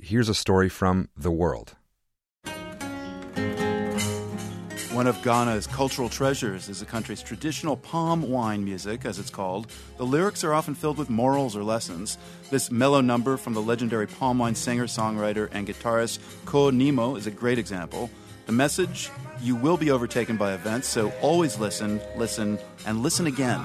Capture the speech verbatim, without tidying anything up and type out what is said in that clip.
here's a story from The World. One of Ghana's cultural treasures is the country's traditional palm wine music, as it's called. The lyrics are often filled with morals or lessons. This mellow number from the legendary palm wine singer, songwriter, and guitarist Ko Nimo is a great example. The message: you will be overtaken by events, so always listen, listen, and listen again.